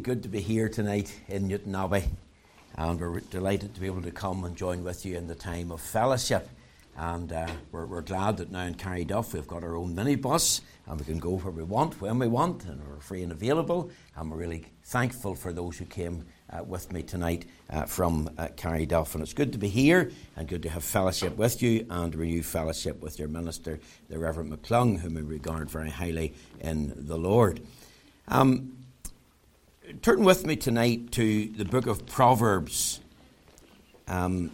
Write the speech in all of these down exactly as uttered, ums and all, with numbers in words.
good to be here tonight in Newtownabbey, and we're delighted to be able to come and join with you in the time of fellowship. And uh, we're, we're glad that now in Carryduff we've got our own minibus and we can go where we want, when we want, and we're free and available. And we're really thankful for those who came uh, with me tonight uh, from uh, Carryduff. And it's good to be here and good to have fellowship with you and renew fellowship with your minister, the Reverend McClung, whom we regard very highly in the Lord. Um, turn with me tonight to the book of Proverbs. Um,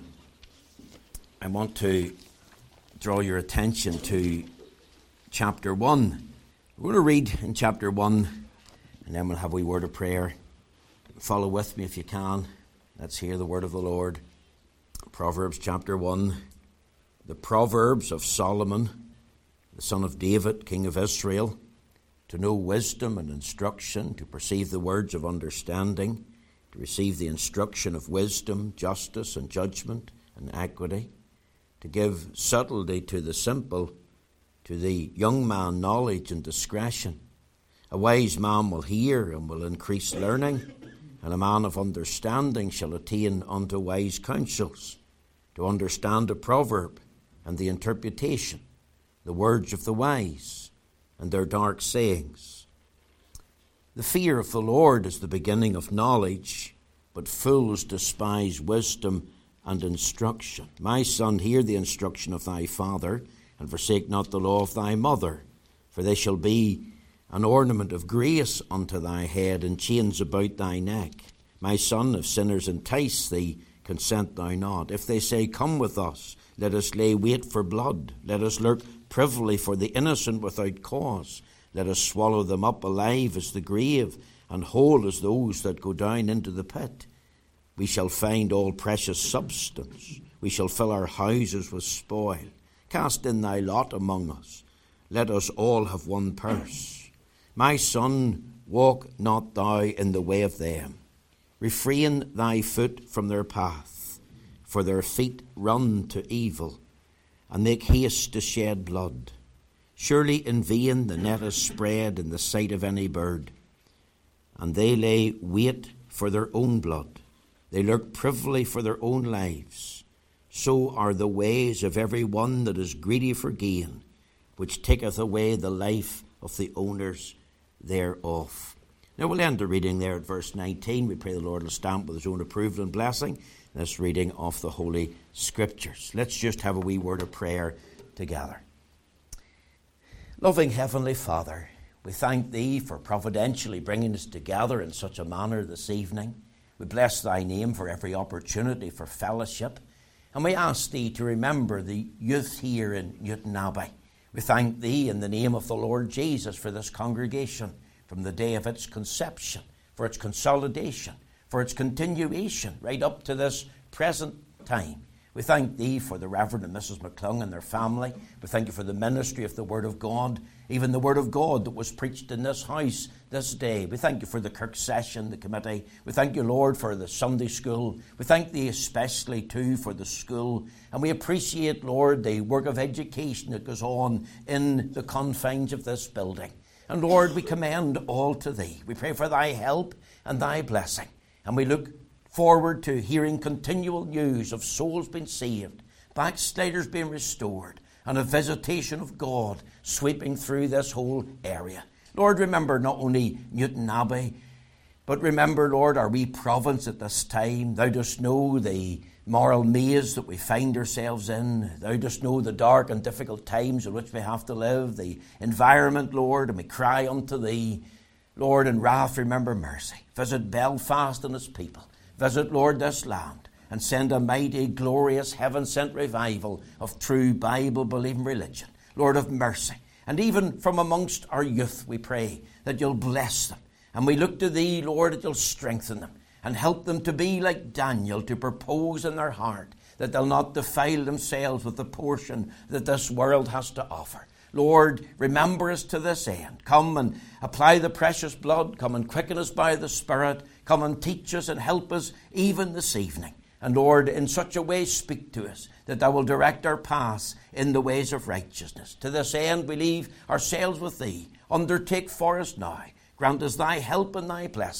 I want to draw your attention to chapter one. We're going to read in chapter one, and then we'll have a wee word of prayer. Follow with me if you can. Let's hear the word of the Lord. Proverbs chapter one. The Proverbs of Solomon, the son of David, king of Israel, to know wisdom and instruction, to perceive the words of understanding, to receive the instruction of wisdom, justice, and judgment, and equity, to give subtlety to the simple, to the young man knowledge and discretion. A wise man will hear and will increase learning, and a man of understanding shall attain unto wise counsels, to understand a proverb and the interpretation, the words of the wise, and their dark sayings. The fear of the Lord is the beginning of knowledge, but fools despise wisdom and instruction. My son, hear the instruction of thy father, and forsake not the law of thy mother, for they shall be an ornament of grace unto thy head, and chains about thy neck. My son, if sinners entice thee, consent thou not. If they say, come with us, let us lay wait for blood. Let us lurk privily for the innocent without cause. Let us swallow them up alive as the grave, and whole as those that go down into the pit. We shall find all precious substance. We shall fill our houses with spoil. Cast in thy lot among us. Let us all have one purse. My son, walk not thou in the way of them. Refrain thy foot from their path, for their feet run to evil, and make haste to shed blood. Surely in vain the net is spread in the sight of any bird, and they lay wait for their own blood. They lurk privily for their own lives. So are the ways of every one that is greedy for gain, which taketh away the life of the owners thereof. Now we'll end the reading there at verse nineteen. We pray the Lord will stamp with his own approval and blessing this reading of the Holy Scriptures. Let's just have a wee word of prayer together. Loving Heavenly Father, we thank thee for providentially bringing us together in such a manner this evening. We bless thy name for every opportunity for fellowship, and we ask thee to remember the youth here in Newtownabbey. We thank thee in the name of the Lord Jesus for this congregation, from the day of its conception, for its consolidation, for its continuation right up to this present time. We thank thee for the Reverend and Missus McClung and their family. We thank you for the ministry of the Word of God, even the Word of God that was preached in this house this day. We thank you for the Kirk session, the committee. We thank you, Lord, for the Sunday school. We thank thee especially, too, for the school. And we appreciate, Lord, the work of education that goes on in the confines of this building. And, Lord, we commend all to thee. We pray for thy help and thy blessing. And we look forward to hearing continual news of souls being saved, backsliders being restored, and a visitation of God sweeping through this whole area. Lord, remember not only Newtownabbey, but remember, Lord, our wee province at this time. Thou dost know the moral maze that we find ourselves in. Thou dost know the dark and difficult times in which we have to live, the environment, Lord, and we cry unto thee. Lord, in wrath, remember mercy. Visit Belfast and its people. Visit, Lord, this land, and send a mighty, glorious, heaven-sent revival of true Bible-believing religion. Lord, of mercy. And even from amongst our youth, we pray that you'll bless them. And we look to thee, Lord, that you'll strengthen them and help them to be like Daniel, to propose in their heart that they'll not defile themselves with the portion that this world has to offer. Lord, remember us to this end. Come and apply the precious blood. Come and quicken us by the Spirit. Come and teach us and help us even this evening. And Lord, in such a way speak to us that thou will direct our paths in the ways of righteousness. To this end we leave ourselves with thee. Undertake for us now. Grant us thy help and thy blessing.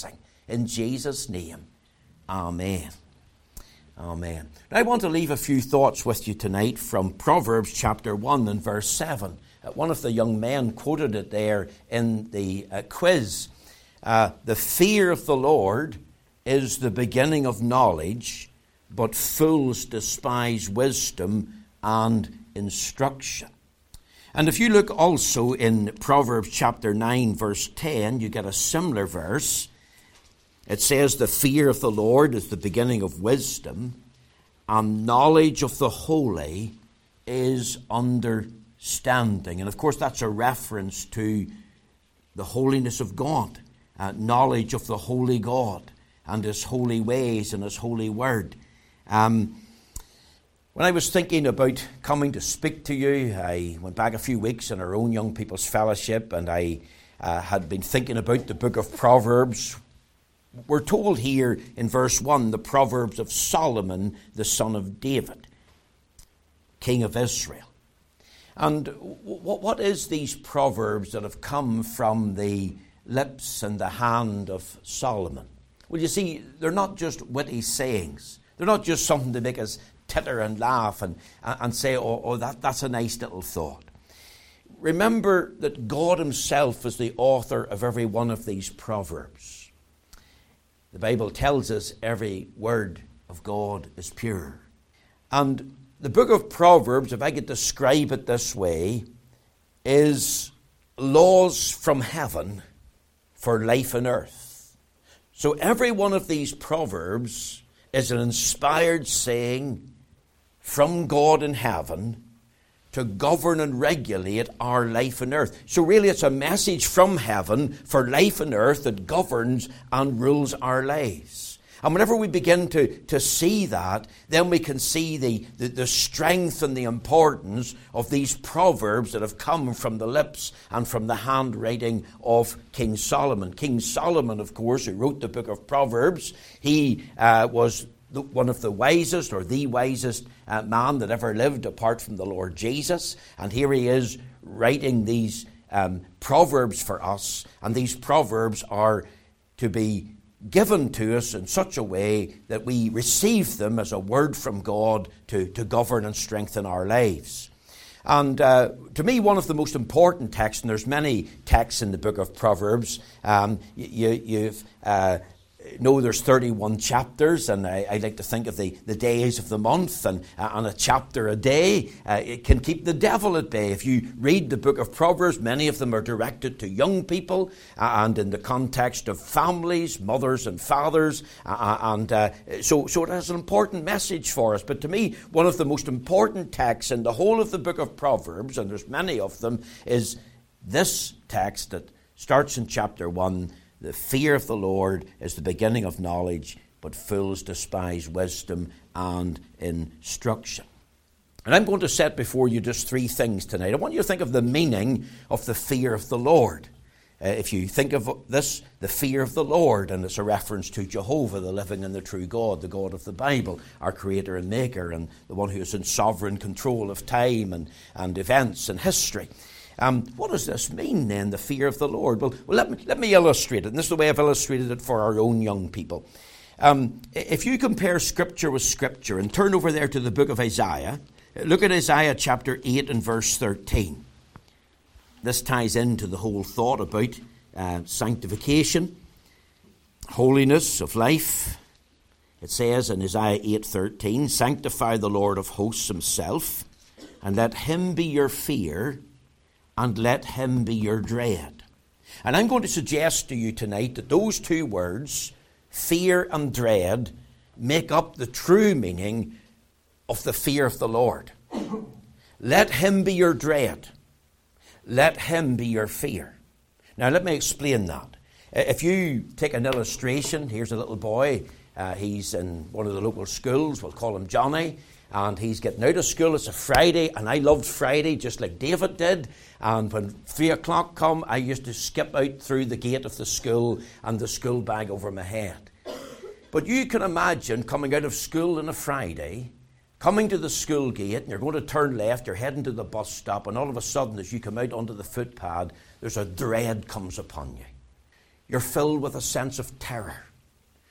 in Jesus' name. Amen. Amen. Now I want to leave a few thoughts with you tonight from Proverbs chapter one and verse seven. Uh, one of the young men quoted it there in the uh, quiz. Uh, the fear of the Lord is the beginning of knowledge, but fools despise wisdom and instruction. And if you look also in Proverbs chapter nine verse ten, you get a similar verse. It says, the fear of the Lord is the beginning of wisdom, and knowledge of the holy is understanding. And of course that's a reference to the holiness of God, uh, knowledge of the holy God and his holy ways and his holy word. Um, when I was thinking about coming to speak to you, I went back a few weeks in our own Young People's Fellowship, and I uh, had been thinking about the book of Proverbs. We're told here in verse one, the Proverbs of Solomon, the son of David, king of Israel. And what is these proverbs that have come from the lips and the hand of Solomon? Well, you see, they're not just witty sayings. They're not just something to make us titter and laugh and, and say, oh, oh that, that's a nice little thought. Remember that God himself is the author of every one of these proverbs. The Bible tells us every word of God is pure. And the book of Proverbs, if I could describe it this way, is laws from heaven for life on earth. So every one of these proverbs is an inspired saying from God in heaven to govern and regulate our life on earth. So really it's a message from heaven for life on earth that governs and rules our lives. And whenever we begin to, to see that, then we can see the, the, the strength and the importance of these proverbs that have come from the lips and from the handwriting of King Solomon. King Solomon, of course, who wrote the book of Proverbs, he uh, was the, one of the wisest or the wisest uh, man that ever lived apart from the Lord Jesus. And here he is writing these um, proverbs for us. And these proverbs are to be given to us in such a way that we receive them as a word from God to, to govern and strengthen our lives. And uh, to me, one of the most important texts, and there's many texts in the book of Proverbs, um, you, you've... Uh, No, there's thirty-one chapters, and I, I like to think of the, the days of the month, and, uh, and a chapter a day. Uh, it can keep the devil at bay. If you read the book of Proverbs, many of them are directed to young people, uh, and in the context of families, mothers and fathers, uh, and uh, so, so it has an important message for us. But to me, one of the most important texts in the whole of the book of Proverbs, and there's many of them, is this text that starts in chapter one. The fear of the Lord is the beginning of knowledge, but fools despise wisdom and instruction. And I'm going to set before you just three things tonight. I want you to think of the meaning of the fear of the Lord. Uh, if you think of this, the fear of the Lord, and it's a reference to Jehovah, the living and the true God, the God of the Bible, our creator and maker, and the one who is in sovereign control of time and, and events and history. Um, what does this mean then, the fear of the Lord? Well, well let, me, let me illustrate it. And this is the way I've illustrated it for our own young people. Um, if you compare Scripture with Scripture and turn over there to the book of Isaiah, look at Isaiah chapter eight and verse thirteen. This ties into the whole thought about uh, sanctification, holiness of life. It says in Isaiah eight thirteen, "Sanctify the Lord of hosts himself, and let him be your fear, and let him be your dread." And I'm going to suggest to you tonight that those two words, fear and dread, make up the true meaning of the fear of the Lord. Let him be your dread. Let him be your fear. Now let me explain that. If you take an illustration, here's a little boy. Uh, he's in one of the local schools. We'll call him Johnny. And he's getting out of school. It's a Friday, and I loved Friday just like David did. And when three o'clock come, I used to skip out through the gate of the school and the school bag over my head. But you can imagine coming out of school on a Friday, coming to the school gate, and you're going to turn left, you're heading to the bus stop, and all of a sudden, as you come out onto the footpath, there's a dread comes upon you. You're filled with a sense of terror.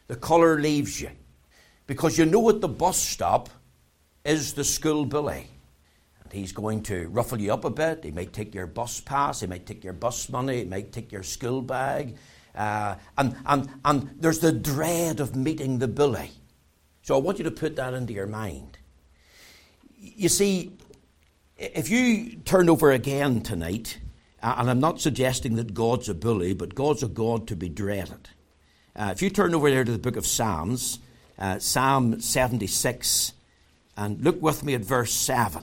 The colour leaves you. Because you know at the bus stop is the school bully. And he's going to ruffle you up a bit. He might take your bus pass. He might take your bus money. He might take your school bag. Uh, and, and, and there's the dread of meeting the bully. So I want you to put that into your mind. You see, if you turn over again tonight, uh, and I'm not suggesting that God's a bully, but God's a God to be dreaded. Uh, if you turn over there to the book of Psalms, uh, Psalm seventy-six, and look with me at verse seven.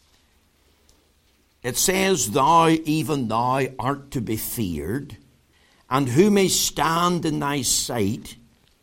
It says, Thou, even thou, art to be feared, and who may stand in thy sight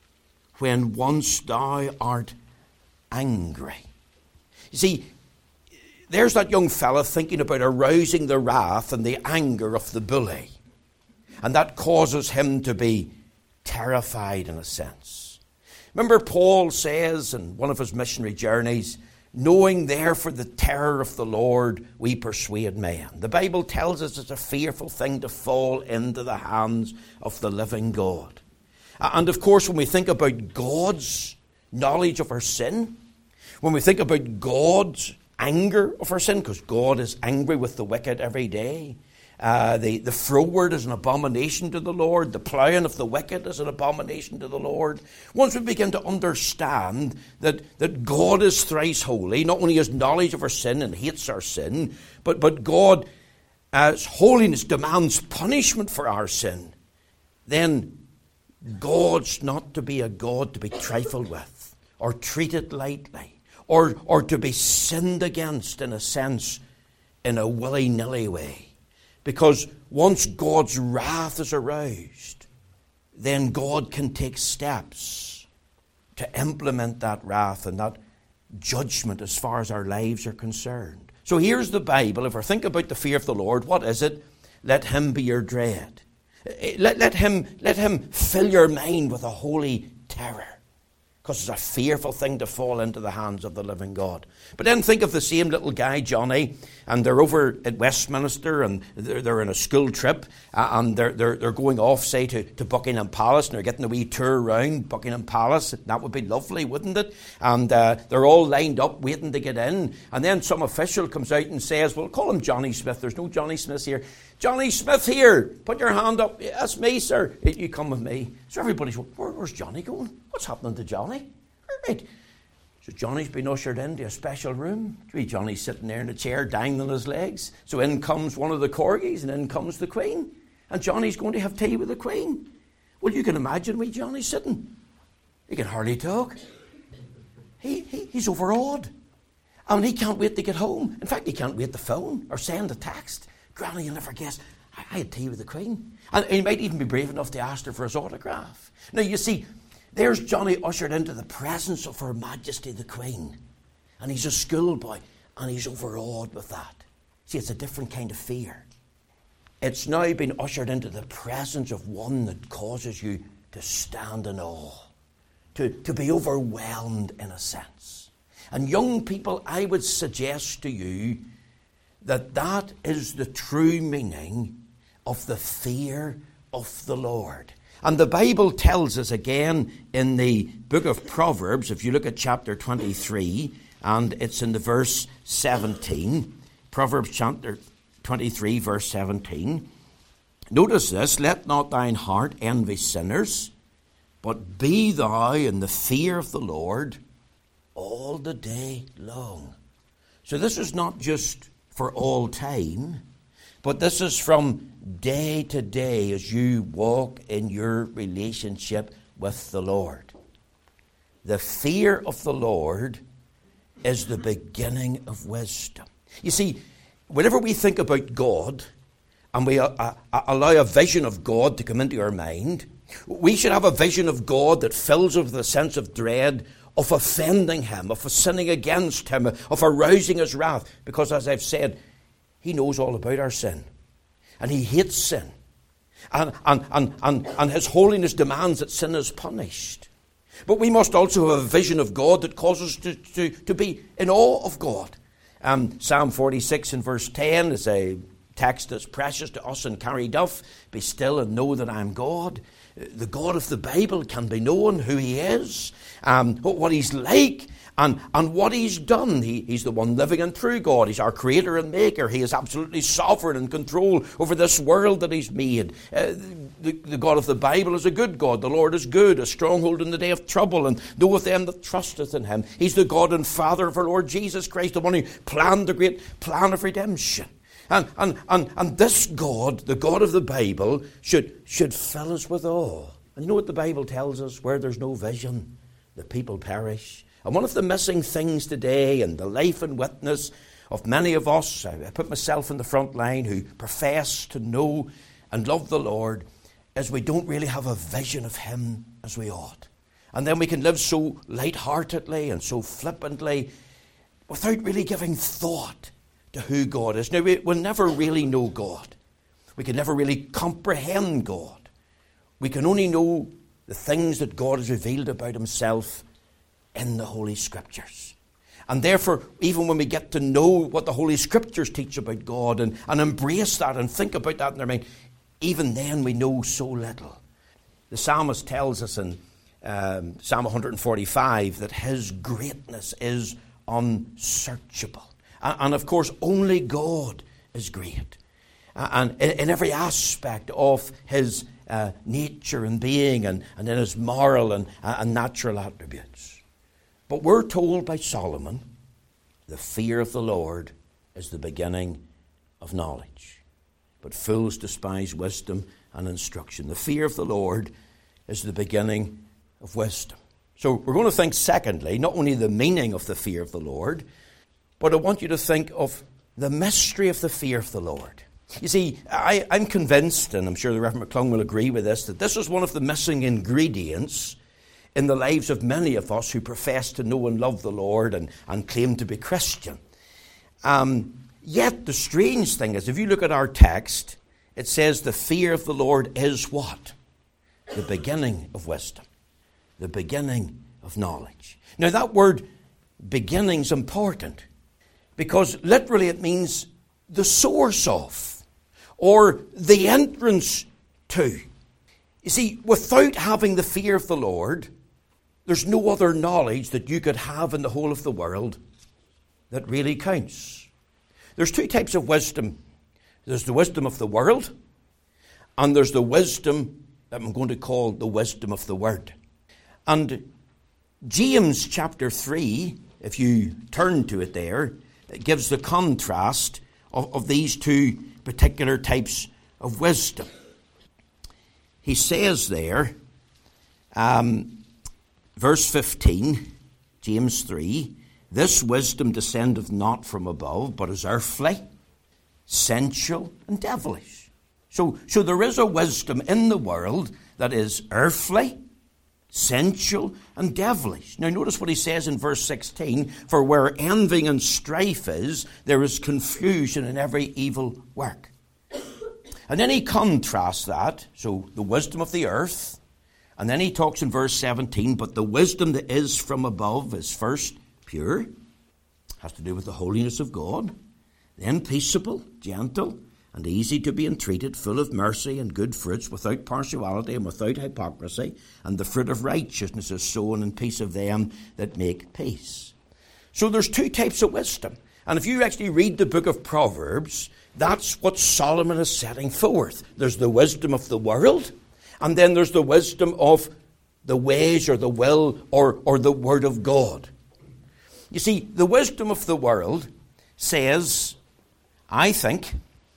when once thou art angry? You see, there's that young fella thinking about arousing the wrath and the anger of the bully. And that causes him to be terrified in a sense. Remember, Paul says in one of his missionary journeys, knowing therefore the terror of the Lord, we persuade men. The Bible tells us it's a fearful thing to fall into the hands of the living God. And of course, when we think about God's knowledge of our sin, when we think about God's anger of our sin, because God is angry with the wicked every day, Uh, the, the froward is an abomination to the Lord. The ploughing of the wicked is an abomination to the Lord. Once we begin to understand that, that God is thrice holy, not only has knowledge of our sin and hates our sin, but, but God, as holiness, demands punishment for our sin, then God's not to be a God to be trifled with or treated lightly or, or to be sinned against, in a sense, in a willy-nilly way. Because once God's wrath is aroused, then God can take steps to implement that wrath and that judgment as far as our lives are concerned. So here's the Bible. If we think about the fear of the Lord, what is it? Let him be your dread. Let, let, him, let him fill your mind with a holy terror. Because it's a fearful thing to fall into the hands of the living God. But then think of the same little guy, Johnny, and they're over at Westminster, and they're, they're in a school trip, uh, and they're, they're, they're going off, say, to, to Buckingham Palace, and they're getting a wee tour around Buckingham Palace. That would be lovely, wouldn't it? And uh, they're all lined up, waiting to get in. And then some official comes out and says, well, call him Johnny Smith. There's no Johnny Smith here. Johnny Smith here. Put your hand up. Yeah, that's me, sir. You come with me. So everybody's going, Where, where's Johnny going? What's happening to Johnny? Right. So Johnny's been ushered into a special room. Johnny's sitting there in a chair, dangling his legs. So in comes one of the corgis, and in comes the Queen. And Johnny's going to have tea with the Queen. Well, you can imagine where Johnny's sitting. He can hardly talk. He, he He's overawed. And he can't wait to get home. In fact, he can't wait to phone or send a text. Granny, you'll never guess, I, I had tea with the Queen. And he might even be brave enough to ask her for his autograph. Now, you see, there's Johnny ushered into the presence of Her Majesty the Queen. And he's a schoolboy, and he's overawed with that. See, it's a different kind of fear. It's now been ushered into the presence of one that causes you to stand in awe, to, to be overwhelmed in a sense. And young people, I would suggest to you that that is the true meaning of the fear of the Lord. And the Bible tells us again in the book of Proverbs, if you look at chapter twenty-three, and it's in the verse seventeen, Proverbs chapter twenty-three, verse seventeen. Notice this, let not thine heart envy sinners, but be thou in the fear of the Lord all the day long. So this is not just for all time, but this is from day to day as you walk in your relationship with the Lord. The fear of the Lord is the beginning of wisdom. You see, whenever we think about God and we uh, uh, allow a vision of God to come into our mind, we should have a vision of God that fills us with a sense of dread of offending him, of sinning against him, of arousing his wrath. Because as I've said, he knows all about our sin. And he hates sin. And, and, and, and, and his holiness demands that sin is punished. But we must also have a vision of God that causes us to, to, to be in awe of God. Um, Psalm forty-six and verse ten is a text that's precious to us in Carryduff. Be still and know that I am God. The God of the Bible can be known, who he is, um, what he's like, and, and what he's done. He, he's the one living and true God. He's our creator and maker. He is absolutely sovereign and control over this world that he's made. Uh, the, the God of the Bible is a good God. The Lord is good, a stronghold in the day of trouble, and knoweth them that trusteth in him. He's the God and Father of our Lord Jesus Christ, the one who planned the great plan of redemption. And, and, and, and this God, the God of the Bible, should, should fill us with awe. And you know what the Bible tells us? Where there's no vision, the people perish. And one of the missing things today in the life and witness of many of us, I put myself in the front line, who profess to know and love the Lord, is we don't really have a vision of him as we ought. And then we can live so lightheartedly and so flippantly without really giving thought to who God is. Now, we will never really know God. We can never really comprehend God. We can only know the things that God has revealed about himself in the Holy Scriptures. And therefore, even when we get to know what the Holy Scriptures teach about God and, and embrace that and think about that in our mind, even then we know so little. The psalmist tells us in um, Psalm one forty-five that his greatness is unsearchable. And of course, only God is great. And in every aspect of his uh, nature and being, and, and in his moral and, and natural attributes. But we're told by Solomon, the fear of the Lord is the beginning of knowledge. But fools despise wisdom and instruction. The fear of the Lord is the beginning of wisdom. So we're going to think, secondly, not only the meaning of the fear of the Lord, but I want you to think of the mystery of the fear of the Lord. You see, I, I'm convinced, and I'm sure the Reverend McClung will agree with this, that this is one of the missing ingredients in the lives of many of us who profess to know and love the Lord and, and claim to be Christian. Um, yet the strange thing is, if you look at our text, it says the fear of the Lord is what? The beginning of wisdom. The beginning of knowledge. Now that word beginning's important, because literally it means the source of, or the entrance to. You see, without having the fear of the Lord, there's no other knowledge that you could have in the whole of the world that really counts. There's two types of wisdom. There's the wisdom of the world, and there's the wisdom that I'm going to call the wisdom of the Word. And James chapter three, if you turn to it there, it gives the contrast of, of these two particular types of wisdom. He says there, um, verse fifteen, James three, this wisdom descendeth not from above, but is earthly, sensual, and devilish. So, so there is a wisdom in the world that is earthly, sensual, and devilish. Now notice what he says in verse sixteen, for where envy and strife is, there is confusion in every evil work. And then he contrasts that, so the wisdom of the earth, and then he talks in verse seventeen, but the wisdom that is from above is first pure, has to do with the holiness of God, then peaceable, gentle, and easy to be entreated, full of mercy and good fruits, without partiality and without hypocrisy, and the fruit of righteousness is sown in peace of them that make peace. So there's two types of wisdom. And if you actually read the book of Proverbs, that's what Solomon is setting forth. There's the wisdom of the world, and then there's the wisdom of the ways or the will or, or the word of God. You see, the wisdom of the world says, I think,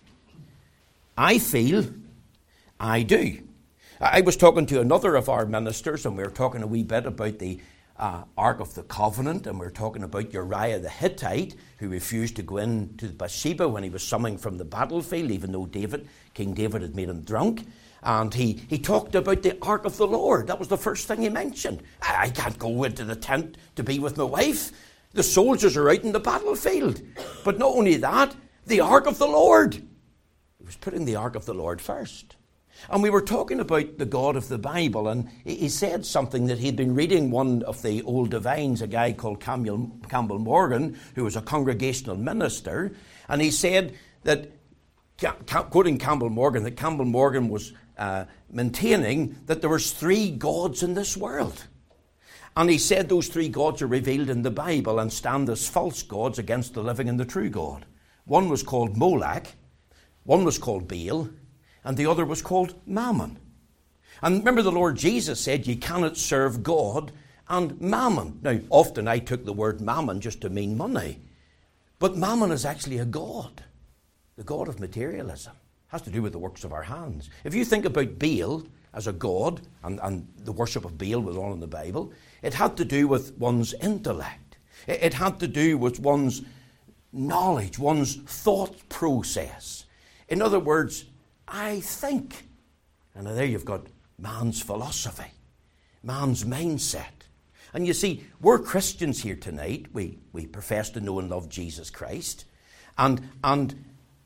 I feel, I do. I was talking to another of our ministers, and we were talking a wee bit about the uh, Ark of the Covenant, and we were talking about Uriah the Hittite, who refused to go in to Bathsheba when he was summoned from the battlefield, even though David, King David had made him drunk. And he, he talked about the Ark of the Lord. That was the first thing he mentioned. I can't go into the tent to be with my wife. The soldiers are out in the battlefield. But not only that, the Ark of the Lord. He was putting the Ark of the Lord first. And we were talking about the God of the Bible, and he said something that he'd been reading one of the old divines, a guy called Campbell, Campbell Morgan, who was a congregational minister, and he said that, quoting Campbell Morgan, that Campbell Morgan was uh, maintaining that there was three gods in this world. And he said those three gods are revealed in the Bible and stand as false gods against the living and the true God. One was called Moloch, one was called Baal, and the other was called Mammon. And remember, the Lord Jesus said you cannot serve God and Mammon. Now, often I took the word Mammon just to mean money. But Mammon is actually a god, the god of materialism. It has to do with the works of our hands. If you think about Baal as a god, and, and the worship of Baal was all in the Bible, it had to do with one's intellect. It, it had to do with one's knowledge, one's thought process. In other words, I think. And there you've got man's philosophy, man's mindset. And you see, we're Christians here tonight. We we profess to know and love Jesus Christ. And and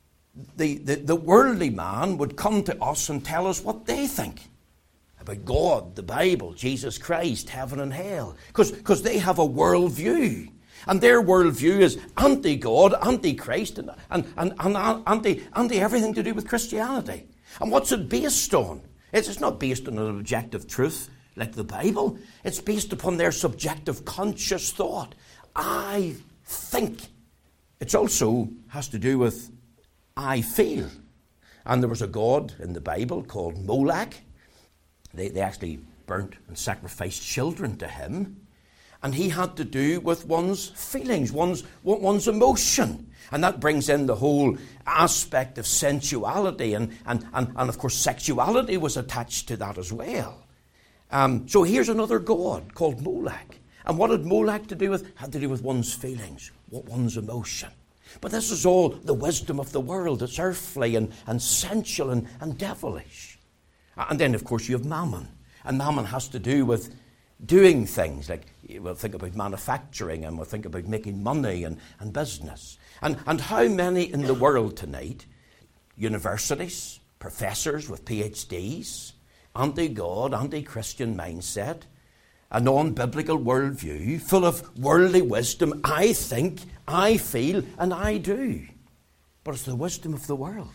the, the, the worldly man would come to us and tell us what they think about God, the Bible, Jesus Christ, heaven and hell. Because they have a worldview. And their worldview is anti-God, anti-Christ, and, and, and, and anti, anti-everything to do with Christianity. And what's it based on? It's, it's not based on an objective truth like the Bible. It's based upon their subjective conscious thought. I think. It also has to do with I feel. And there was a god in the Bible called Moloch. They, they actually burnt and sacrificed children to him. And he had to do with one's feelings, one's, one's emotion. And that brings in the whole aspect of sensuality. And, and, and, and of course, sexuality was attached to that as well. Um, so here's another god called Moloch. And what had Moloch to do with? Had to do with one's feelings, one's emotion. But this is all the wisdom of the world. It's earthly and, and sensual and, and devilish. And then, of course, you have Mammon. And Mammon has to do with doing things like, we'll think about manufacturing, and we'll think about making money and, and business. And, and how many in the world tonight, universities, professors with P H Ds, anti-God, anti-Christian mindset, a non-biblical worldview, full of worldly wisdom, I think, I feel, and I do. But it's the wisdom of the world.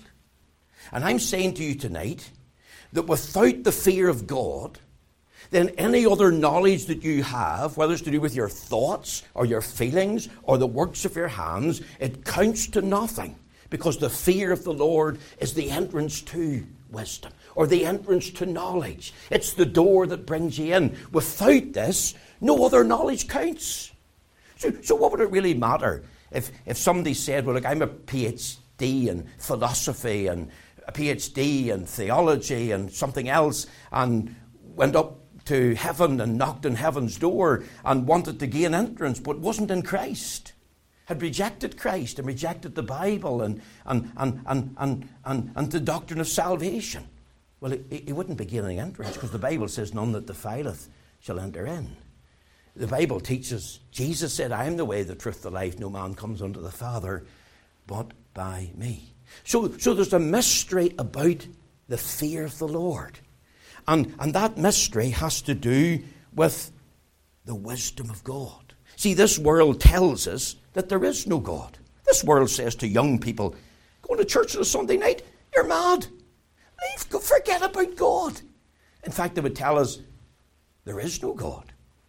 And I'm saying to you tonight that without the fear of God, then any other knowledge that you have, whether it's to do with your thoughts or your feelings or the works of your hands, it counts to nothing, because the fear of the Lord is the entrance to wisdom, or the entrance to knowledge. It's the door that brings you in. Without this, no other knowledge counts. So, so what would it really matter if, if somebody said, well, look, I'm a P H D in philosophy and a P H D in theology and something else, and went up to heaven and knocked on heaven's door and wanted to gain entrance, but wasn't in Christ, had rejected Christ and rejected the Bible and, and, and, and, and, and, and the doctrine of salvation. Well, he, he wouldn't be gaining entrance, because the Bible says none that defileth shall enter in. The Bible teaches, Jesus said, I am the way, the truth, the life. No man comes unto the Father but by me. So, so there's a mystery about the fear of the Lord. And, and that mystery has to do with the wisdom of God. See, this world tells us that there is no God. This world says to young people, going to church on a Sunday night, you're mad. Leave, go, forget about God. In fact, they would tell us there is no God.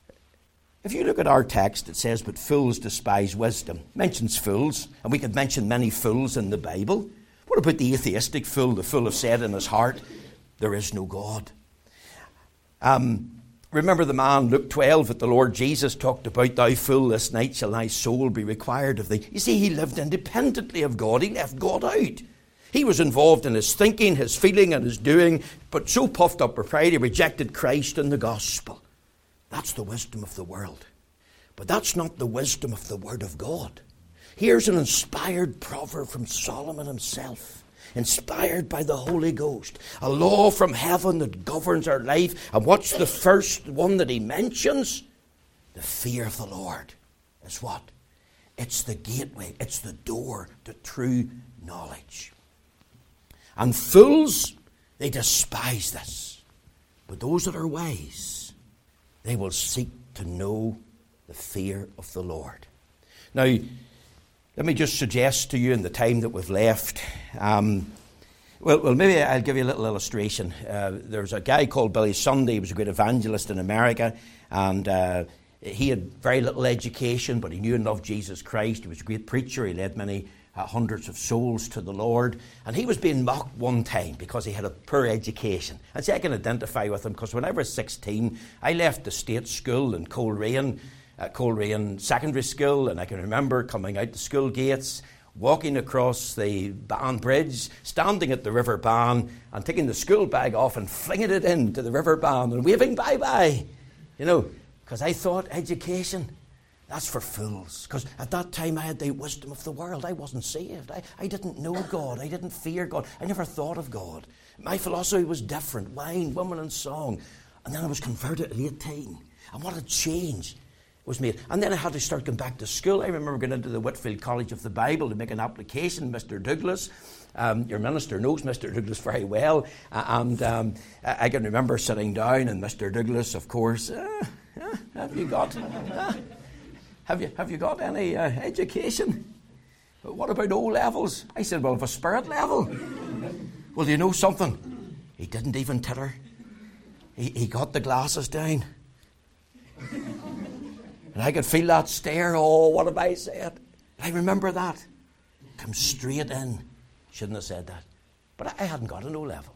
If you look at our text, it says, but fools despise wisdom. It mentions fools, and we could mention many fools in the Bible. What about the atheistic fool? The fool have said in his heart, there is no God. Um, remember the man, Luke twelve, that the Lord Jesus talked about, thou fool, this night shall thy soul be required of thee. You see, he lived independently of God. He left God out. He was involved in his thinking, his feeling, and his doing, but so puffed up with pride, he rejected Christ and the gospel. That's the wisdom of the world. But that's not the wisdom of the Word of God. Here's an inspired proverb from Solomon himself, inspired by the Holy Ghost, a law from heaven that governs our life. And what's the first one that he mentions? The fear of the Lord is what? It's the gateway, it's the door to true knowledge. And fools, they despise this. But those that are wise, they will seek to know the fear of the Lord. Now, let me just suggest to you in the time that we've left, um, Well, well, maybe I'll give you a little illustration. Uh, there's a guy called Billy Sunday. He was a great evangelist in America, and uh, he had very little education, but he knew and loved Jesus Christ. He was a great preacher. He led many uh, hundreds of souls to the Lord, and he was being mocked one time because he had a poor education. And see, I can identify with him because when I was sixteen, I left the state school in Coleraine, uh, Coleraine Secondary School, and I can remember coming out the school gates, walking across the Bann Bridge, standing at the River Bann and taking the school bag off and flinging it into the River Bann and waving bye-bye, you know, because I thought education, that's for fools. Because at that time I had the wisdom of the world. I wasn't saved. I, I didn't know God. I didn't fear God. I never thought of God. My philosophy was different. Wine, women and song. And then I was converted at eighteen. And what a change was made. And then I had to start going back to school. I remember going into the Whitfield College of the Bible to make an application. Mister Douglas, um, your minister knows Mister Douglas very well. Uh, and um, I can remember sitting down and Mister Douglas, of course, uh, uh, have you got uh, have you have you got any uh, education? What about O levels? I said, well, of a spirit level. Well, do you know something? He didn't even titter. He, he got the glasses down. And I could feel that stare. Oh, what have I said? I remember that. Come straight in. Shouldn't have said that. But I hadn't got an O level.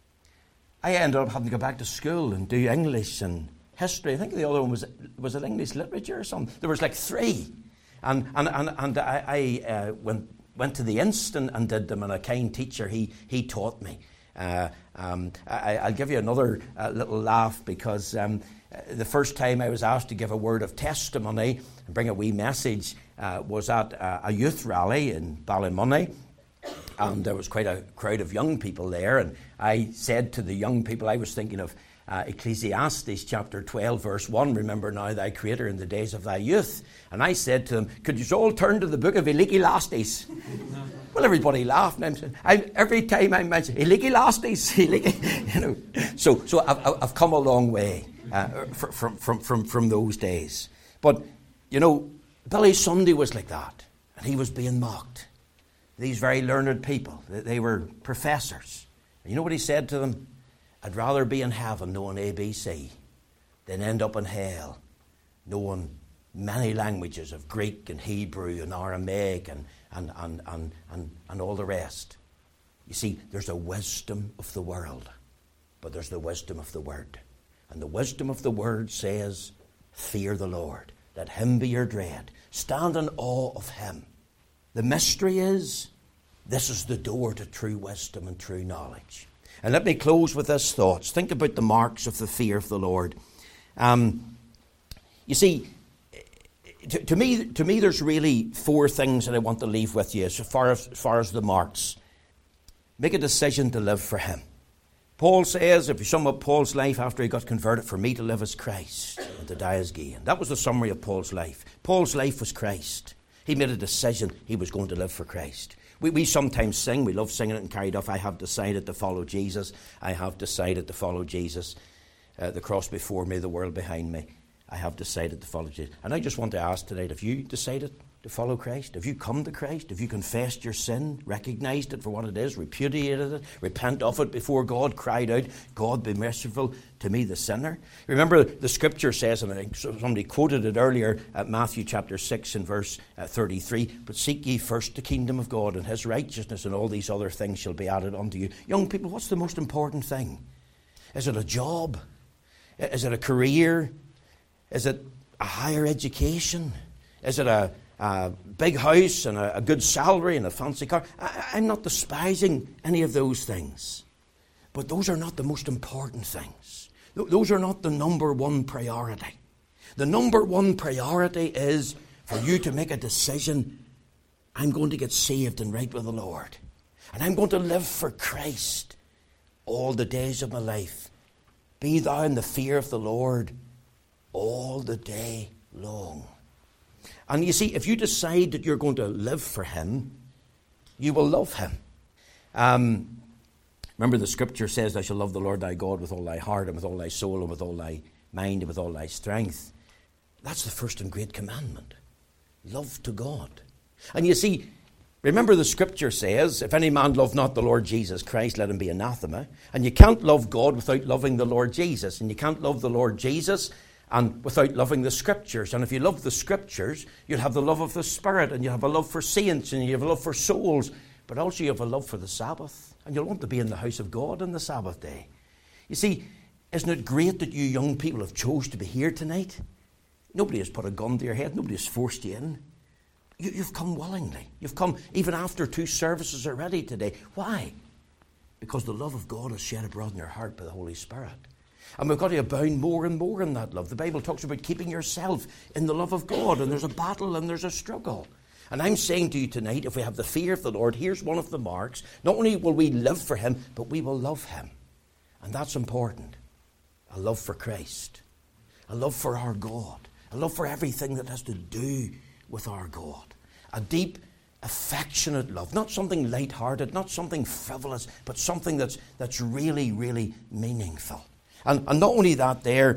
I ended up having to go back to school and do English and history. I think the other one was, was it English literature or something? There was like three. And and and, and I, I uh, went, went to the Inst and, and did them, and a kind teacher, he, he taught me. Uh, um, I, I'll give you another uh, little laugh because um, the first time I was asked to give a word of testimony and bring a wee message uh, was at uh, a youth rally in Ballymoney, and there was quite a crowd of young people there, and I said to the young people, I was thinking of uh, Ecclesiastes chapter twelve verse one, remember now thy Creator in the days of thy youth, and I said to them, could you all turn to the book of Ecclesiastes? Well, everybody laughed, and I'm saying, I, every time I mention Ecclesiastes, you know, so so I've, I've come a long way uh, from from from from those days. But you know, Billy Sunday was like that, and he was being mocked. These very learned people, they were professors. And you know what he said to them? I'd rather be in heaven knowing A B C than end up in hell knowing many languages of Greek and Hebrew and Aramaic and And, and, and, and, and all the rest. You see, there's a wisdom of the world, but there's the wisdom of the Word. And the wisdom of the Word says, fear the Lord. Let him be your dread. Stand in awe of him. The mystery is, this is the door to true wisdom and true knowledge. And let me close with this thought. Think about the marks of the fear of the Lord. Um, you see, To, to me, to me, there's really four things that I want to leave with you as far as, as far as the marks. Make a decision to live for him. Paul says, if you sum up Paul's life after he got converted, for me to live as Christ and to die as gain. That was the summary of Paul's life. Paul's life was Christ. He made a decision he was going to live for Christ. We, we sometimes sing, we love singing it in Carryduff, I have decided to follow Jesus. I have decided to follow Jesus. Uh, the cross before me, the world behind me. I have decided to follow Jesus. And I just want to ask tonight, have you decided to follow Christ? Have you come to Christ? Have you confessed your sin, recognized it for what it is, repudiated it, repent of it before God, cried out, God be merciful to me the sinner? Remember the scripture says, and I think somebody quoted it earlier at Matthew chapter six and verse uh, thirty-three, but seek ye first the kingdom of God and his righteousness, and all these other things shall be added unto you. Young people, what's the most important thing? Is it a job? Is it a career? Is it a higher education? Is it a, a big house and a, a good salary and a fancy car? I, I'm not despising any of those things. But those are not the most important things. Th- those are not the number one priority. The number one priority is for you to make a decision. I'm going to get saved and right with the Lord. And I'm going to live for Christ all the days of my life. Be thou in the fear of the Lord all the day long. And you see, if you decide that you're going to live for him, you will love him. Um, remember the scripture says, thou shalt love the Lord thy God with all thy heart and with all thy soul and with all thy mind and with all thy strength. That's the first and great commandment. Love to God. And you see, Remember, the scripture says, if any man love not the Lord Jesus Christ, let him be anathema. And you can't love God without loving the Lord Jesus. And you can't love the Lord Jesus and without loving the scriptures. And if you love the scriptures, you'll have the love of the Spirit, and you have a love for saints, and you have a love for souls, but also you have a love for the Sabbath. And you'll want to be in the house of God on the Sabbath day. You see, isn't it great that you young people have chose to be here tonight? Nobody has put a gun to your head. Nobody has forced you in. You, you've come willingly. You've come even after two services already today. Why? Because the love of God is shed abroad in your heart by the Holy Spirit. And we've got to abound more and more in that love. The Bible talks about keeping yourself in the love of God. And there's a battle and there's a struggle. And I'm saying to you tonight, if we have the fear of the Lord, here's one of the marks. Not only will we live for him, but we will love him. And that's important. A love for Christ. A love for our God. A love for everything that has to do with our God. A deep, affectionate love. Not something light-hearted, not something frivolous, but something that's that's really, really meaningful. And, and not only that there,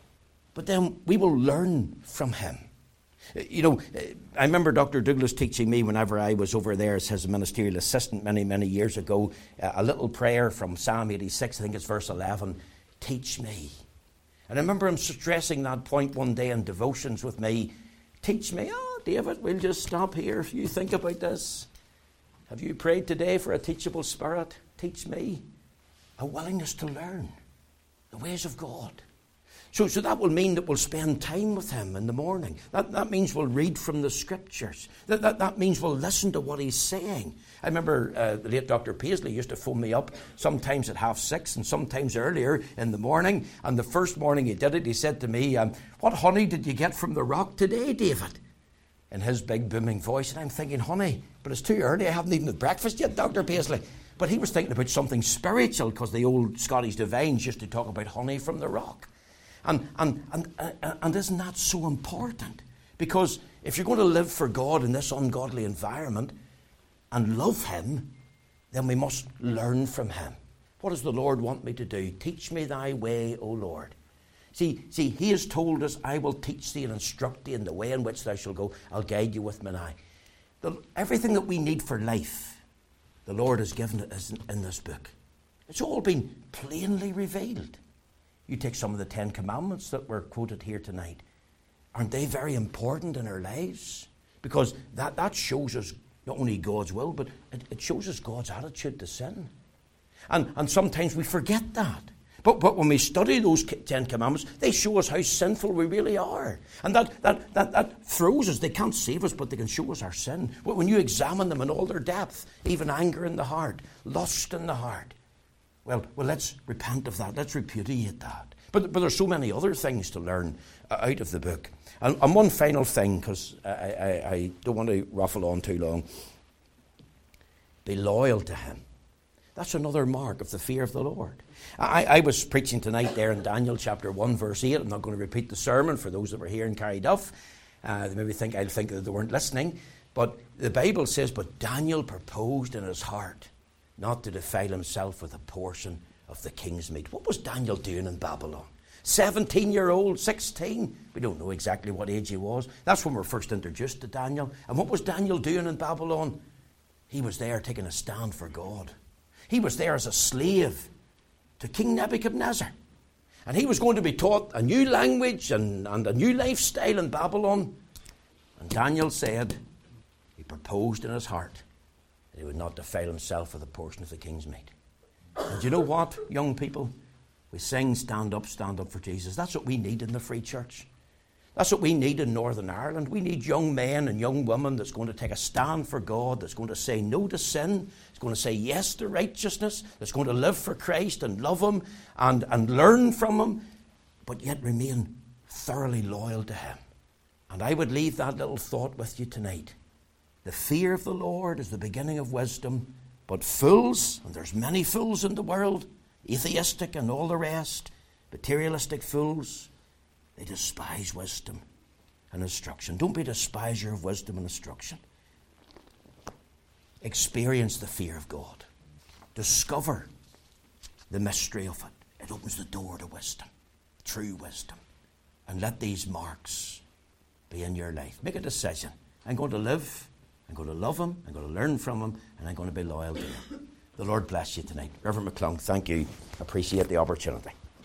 but then we will learn from him. You know, I remember Doctor Douglas teaching me whenever I was over there as his ministerial assistant many, many years ago, uh, a little prayer from Psalm eighty-six, I think it's verse eleven, teach me. And I remember him stressing that point one day in devotions with me. Teach me. Oh, David, we'll just stop here. If you think about this. Have you prayed today for a teachable spirit? Teach me. A willingness to learn the ways of God. So, so that will mean that we'll spend time with him in the morning. That, that means we'll read from the scriptures. That, that, that means we'll listen to what he's saying. I remember uh, the late Doctor Paisley used to phone me up sometimes at half six and sometimes earlier in the morning. And the first morning he did it, he said to me, um, what honey did you get from the rock today, David? In his big booming voice. And I'm thinking, honey, but it's too early. I haven't eaten breakfast yet, Doctor Paisley. But he was thinking about something spiritual, because the old Scottish divines used to talk about honey from the rock. And, and, and, and, and isn't that so important? Because if you're going to live for God in this ungodly environment and love him, then we must learn from him. What does the Lord want me to do? Teach me thy way, O Lord. See, see, he has told us, I will teach thee and instruct thee in the way in which thou shalt go. I'll guide you with mine eye. The, everything that we need for life, the Lord has given it in, in this book. It's all been plainly revealed. You take some of the Ten Commandments that were quoted here tonight. Aren't they very important in our lives? Because that, that shows us not only God's will, but it, it shows us God's attitude to sin. And, and sometimes we forget that. But, but when we study those Ten Commandments, they show us how sinful we really are. And that, that, that, that throws us. They can't save us, but they can show us our sin. When you examine them in all their depth, even anger in the heart, lust in the heart, Well, well, let's repent of that. Let's repudiate that. But, but there's so many other things to learn uh, out of the book. And, and one final thing, because I, I, I don't want to ruffle on too long. Be loyal to him. That's another mark of the fear of the Lord. I, I was preaching tonight there in Daniel chapter one, verse eight. I'm not going to repeat the sermon for those that were here in Carryduff. Uh, they maybe think I'll think that they weren't listening. But the Bible says, but Daniel proposed in his heart not to defile himself with a portion of the king's meat. What was Daniel doing in Babylon? seventeen-year-old, sixteen? We don't know exactly what age he was. That's when we're first introduced to Daniel. And what was Daniel doing in Babylon? He was there taking a stand for God. He was there as a slave to King Nebuchadnezzar. And he was going to be taught a new language and, and a new lifestyle in Babylon. And Daniel said, he proposed in his heart, he would not defile himself with a portion of the king's meat. And you know what, young people? We sing, stand up, stand up for Jesus. That's what we need in the Free Church. That's what we need in Northern Ireland. We need young men and young women that's going to take a stand for God, that's going to say no to sin, that's going to say yes to righteousness, that's going to live for Christ and love him and, and learn from him, but yet remain thoroughly loyal to him. And I would leave that little thought with you tonight. The fear of the Lord is the beginning of wisdom, but fools, and there's many fools in the world, atheistic and all the rest, materialistic fools, they despise wisdom and instruction. Don't be a despiser of wisdom and instruction. Experience the fear of God. Discover the mystery of it. It opens the door to wisdom, true wisdom. And let these marks be in your life. Make a decision. I'm going to live I'm going to love him, I'm going to learn from him, and I'm going to be loyal to him. The Lord bless you tonight. Reverend McClung, thank you. Appreciate the opportunity.